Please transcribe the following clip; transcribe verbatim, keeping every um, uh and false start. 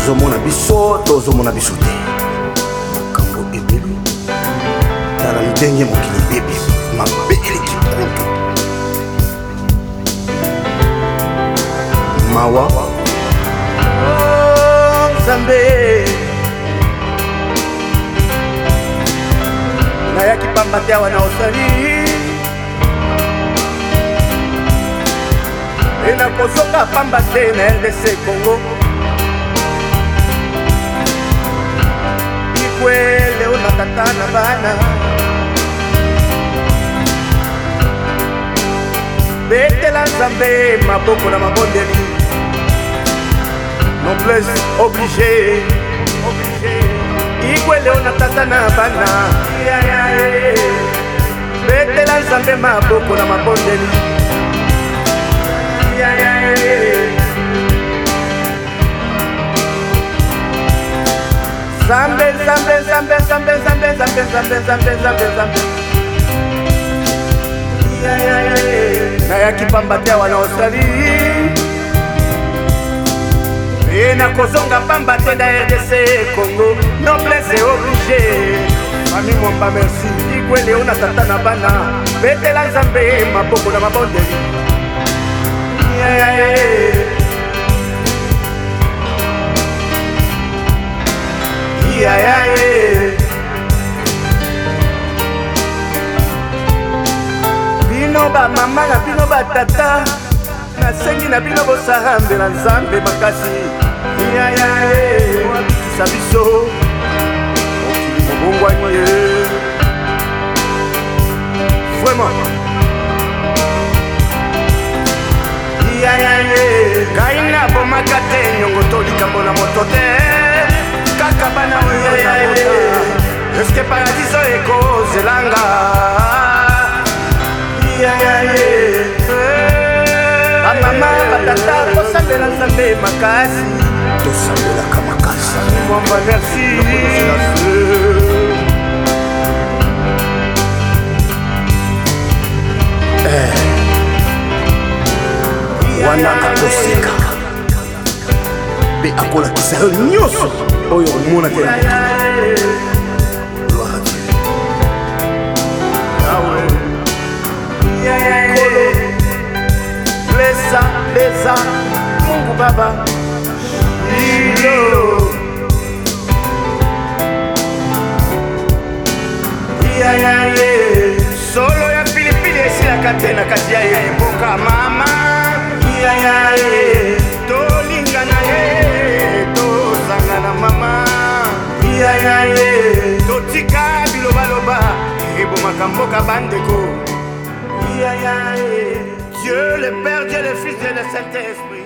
ozomona biso to ozomona biso te makambo ebele tala ndenge mokili bebi mabe eleki kutu mawa Nzambe nayaki pamba te awa na osali e nakozoka pamba te na R D C Congo ikwele ona tata na bana betela Nzambe maboko na mabondeli noblesse obligé ikwele ona tata na bana betela Nzambe maboko na mabondeli Nzambe Nzambe Nzambe Nzambe Nzambe Nzambe Nzambe Nzambe Nzambe Nzambe nayaki pamba te awa na Australie e nakozonga pamba te na R D C Congo noblesse obligé mami momba merci ikwele ona tata na bana betela Nzambe maboko na mabondeli bino ba mama na bino ba tata nasengi na bino bosarambe na Nzambe makasi sa biso mokili mobongwani ye vraiment ngai nabomaka te nyongo to likambo na moto te kaka bana eske paradiso ekozelanga bamama batata kosambela Nzambe makasi tosambelaka makasi mwamba merci wana akoseka mpe akolakisa yo nyonso oyo omona te Blessa, blessa, Mungu Baba Ilo Iya ya ye Solo ya pilipili esilaka te na kati ya ye mboka mama Iya ya ye Tolinga na ye Tozanga na mama Iya ya ye Totika bilobaloba Ebomaka mboka bandeko Iya ya ye Dieu le Père, Dieu le Fils, Dieu le Saint-Esprit.